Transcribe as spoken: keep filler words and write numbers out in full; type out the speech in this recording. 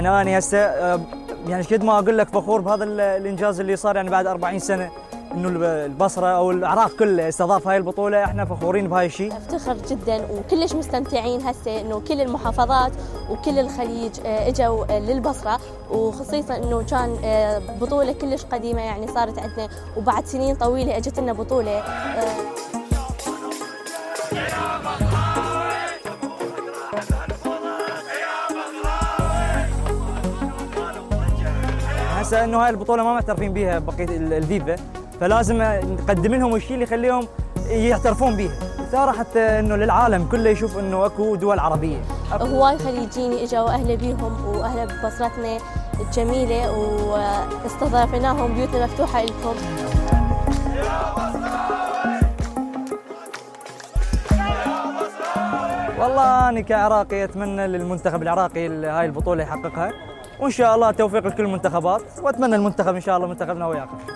يعني انا هسه يعني قد ما اقول لك فخور بهذا الانجاز اللي صار يعني بعد أربعين سنه، انه البصره او العراق كله استضاف هاي البطوله، احنا فخورين بهاي الشيء. افتخر جدا وكلش مستمتعين هسه انه كل المحافظات وكل الخليج اجوا للبصره، وخصيصا انه كان بطوله كلش قديمه يعني صارت عندنا، وبعد سنين طويله اجت لنا بطوله. هسه انه هاي البطوله ما معترفين بها بقيه الفيفا، فلازم نقدم لهم الشيء اللي يخليهم يعترفون بها، اثاره حتى انه للعالم كله يشوف انه اكو دول عربيه. هواي خليجيين اجوا واهلا بيهم واهلا ببصرتنا الجميله، واستضافناهم، بيوتنا مفتوحه لكم. والله انا كعراقي اتمنى للمنتخب العراقي هاي البطوله يحققها، وان شاء الله توفيق لكل المنتخبات، واتمنى المنتخب ان شاء الله منتخبنا وياكم.